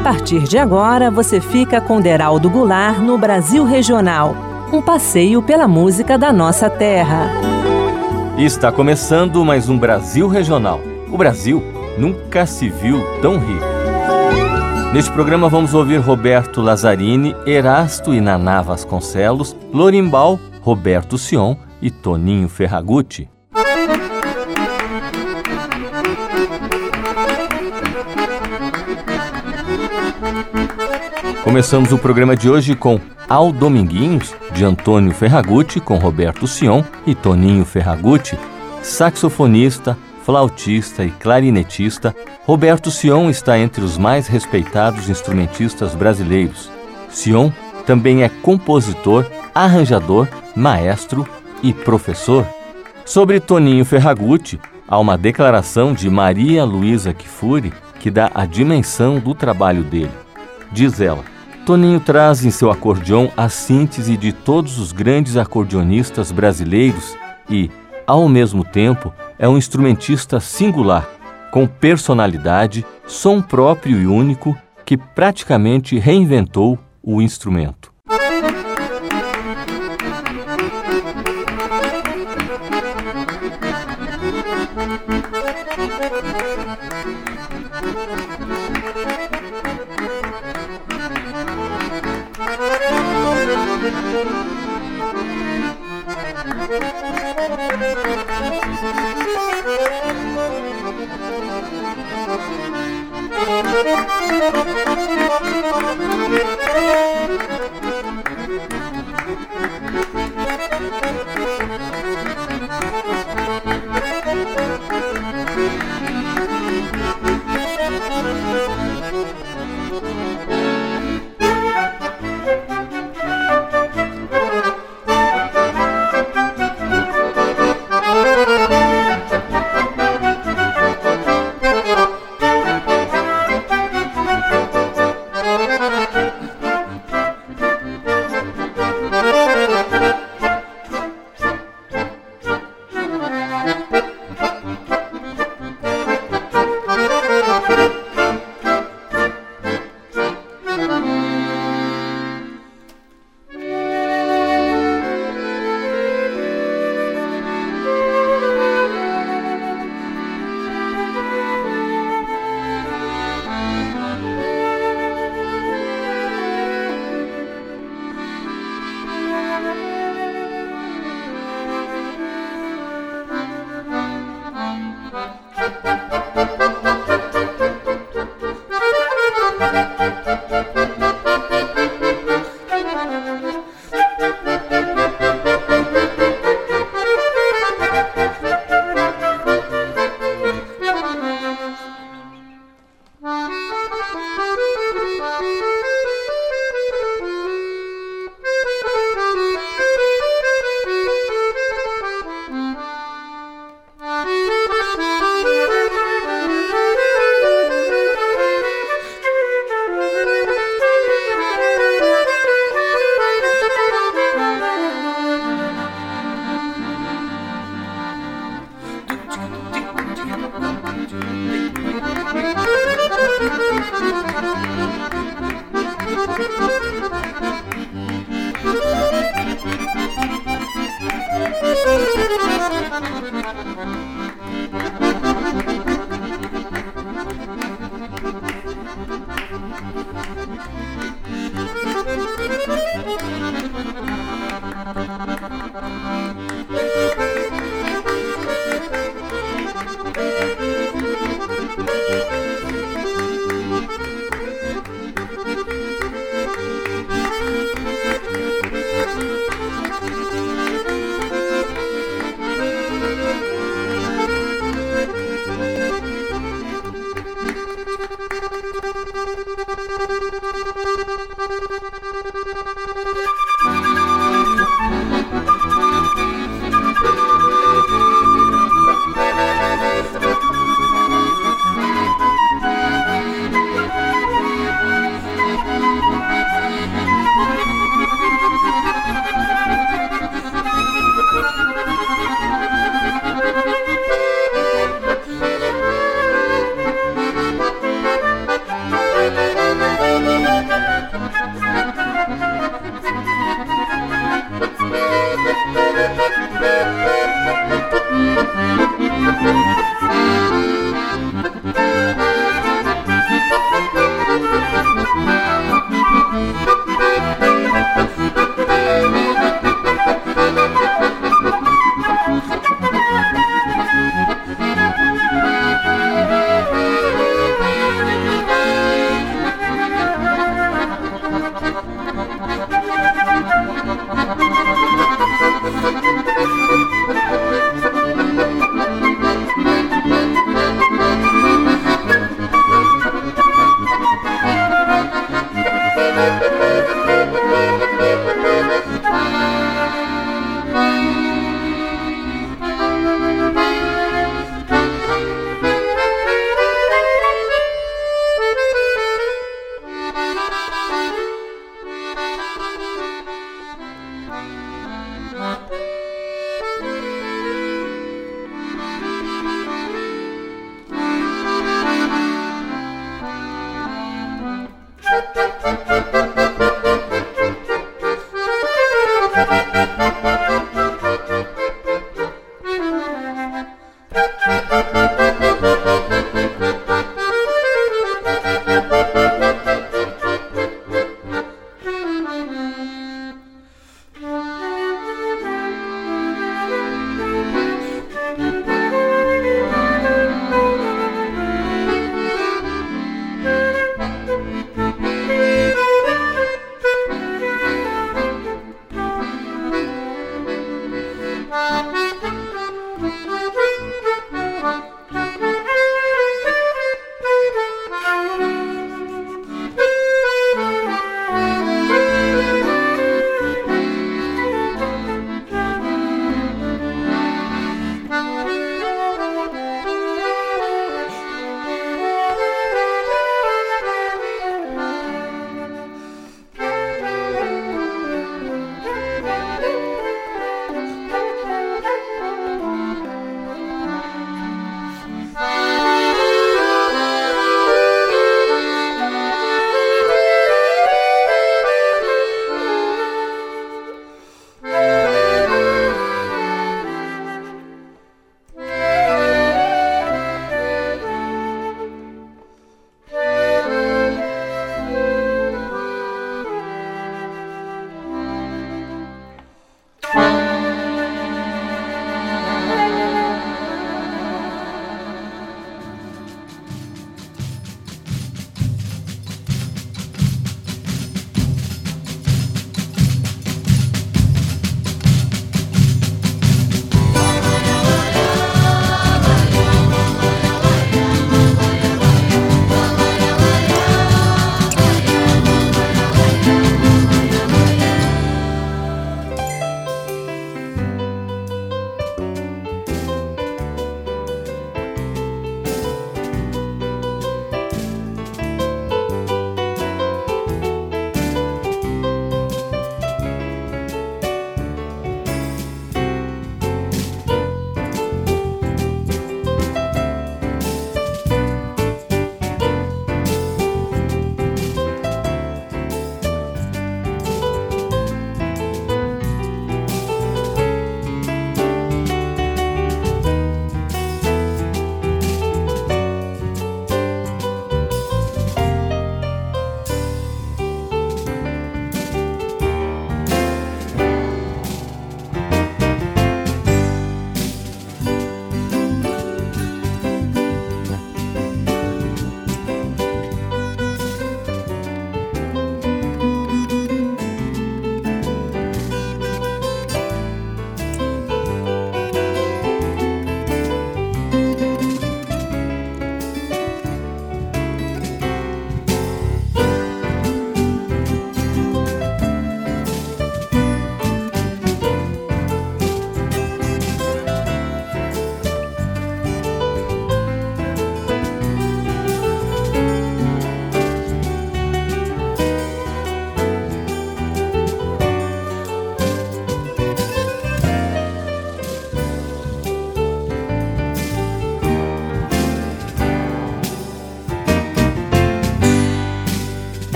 partir de agora, você fica com Deraldo Goulart no Brasil Regional, um passeio pela música da nossa terra. E está começando mais um Brasil Regional. O Brasil nunca se viu tão rico. Neste programa vamos ouvir Roberto Lazzarini, Erasto e Naná Vasconcelos, Lorimbal, Roberto Sion e Toninho Ferragutti. Começamos o programa de hoje com Ao Dominguinhos, de Antônio Ferragutti, com Roberto Sion e Toninho Ferragutti. Saxofonista, flautista e clarinetista, Roberto Sion está entre os mais respeitados instrumentistas brasileiros. Sion também é compositor, arranjador, maestro e professor. Sobre Toninho Ferragutti, há uma declaração de Maria Luísa Kfouri que dá a dimensão do trabalho dele. Diz ela: Toninho traz em seu acordeon a síntese de todos os grandes acordeonistas brasileiros e, ao mesmo tempo, é um instrumentista singular, com personalidade, som próprio e único, que praticamente reinventou o instrumento.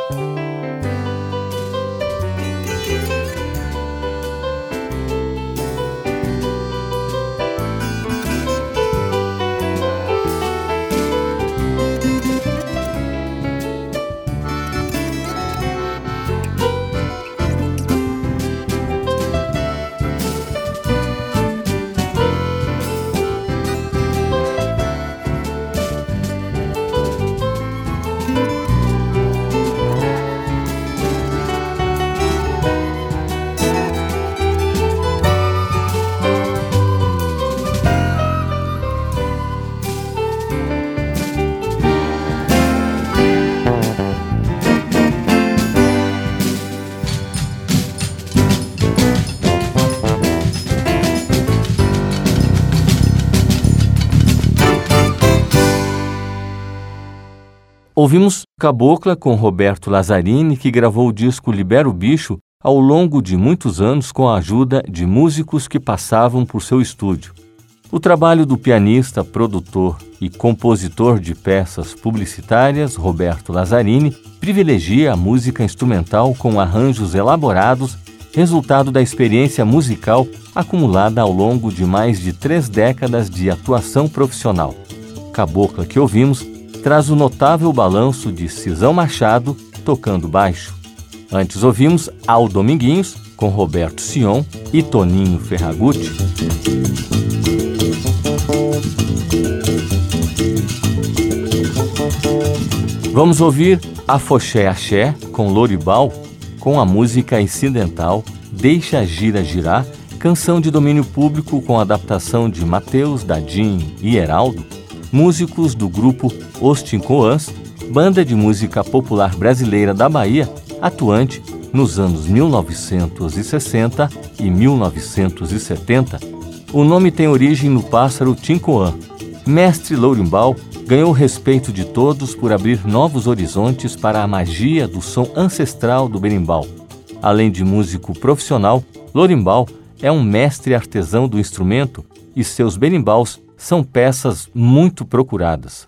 Ouvimos Cabocla com Roberto Lazzarini, que gravou o disco Libera o Bicho ao longo de muitos anos com a ajuda de músicos que passavam por seu estúdio. O trabalho do pianista, produtor e compositor de peças publicitárias, Roberto Lazzarini, privilegia a música instrumental com arranjos elaborados, resultado da experiência musical acumulada ao longo de mais de 3 décadas de atuação profissional. Cabocla que ouvimos traz o notável balanço de Cisão Machado tocando baixo. Antes ouvimos Al Dominguinhos com Roberto Sion e Toninho Ferragutti. Vamos ouvir Afoxé Axé com Lorimbal, com a música incidental Deixa Gira Girar, canção de domínio público com adaptação de Mateus, Dadim e Heraldo, músicos do grupo Os Tincoãs, banda de música popular brasileira da Bahia, atuante nos anos 1960 e 1970. O nome tem origem no pássaro tincoã. Mestre Lorimbal ganhou o respeito de todos por abrir novos horizontes para a magia do som ancestral do berimbau. Além de músico profissional, Lorimbal é um mestre artesão do instrumento e seus berimbaus são peças muito procuradas.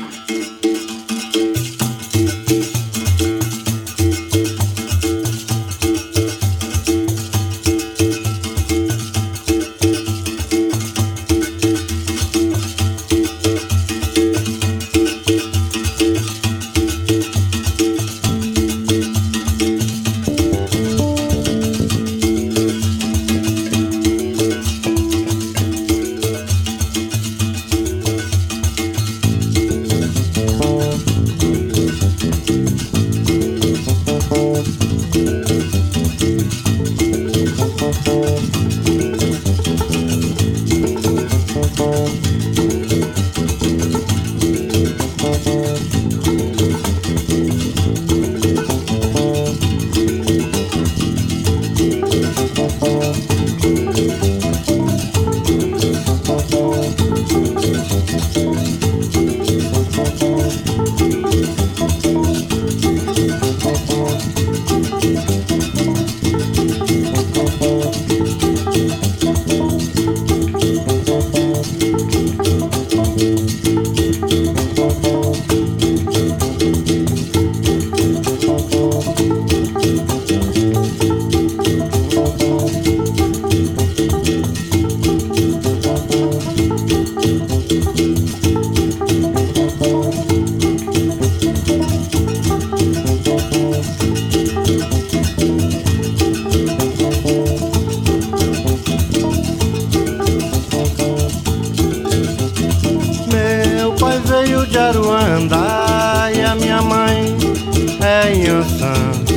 Aruanda e a minha mãe é Inhansã.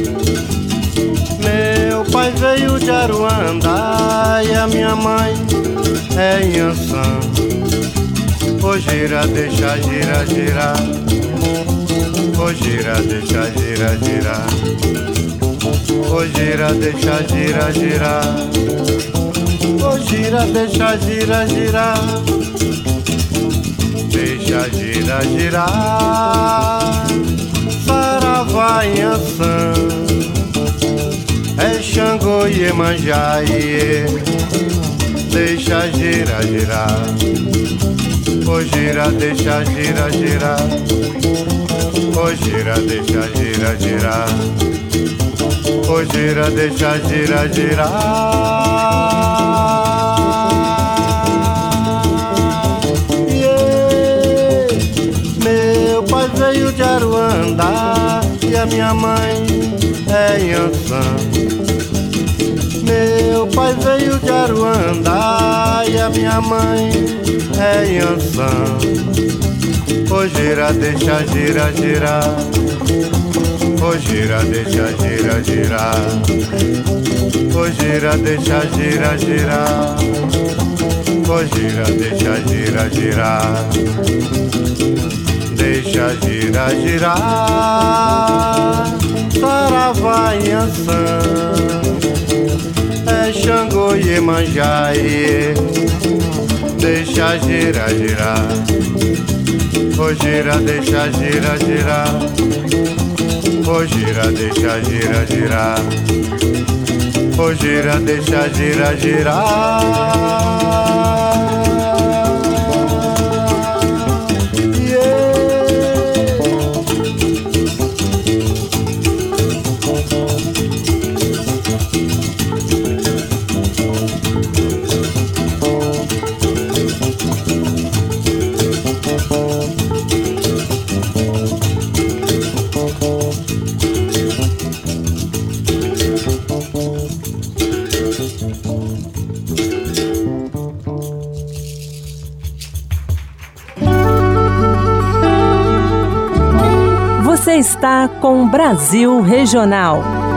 Meu pai veio de Aruanda e a minha mãe é Inhansã. Ô gira, deixa gira, girar. Ô gira, deixa gira, girar. Ô gira, deixa gira, girar. Ô gira, deixa gira, girar. Deixa gira, girar. Saravá, Inhansã, é Xangô, Iemanjá, Iê. Deixa gira, girar. Ô gira, deixa gira, girar. Ô gira, deixa gira, girar. Ô gira, deixa gira, girar. Yeah. Meu pai veio de Aruanda e a minha mãe é Inhansã. Meu pai veio de Aruanda e a minha mãe é Inhansã. Ô gira, deixa gira, girar. Ô gira, deixa gira, girar. Ô gira, deixa gira, girar. Ô gira, deixa gira, girar. Deixa gira, girar. Saravá Inhansã. É Xangô e Iemanjá, iê. Deixa gira, girar. Ô gira, deixa gira, girar. Ô gira, deixa gira, girar. Ô gira, deixa gira, girar. Você está com Brasil Regional.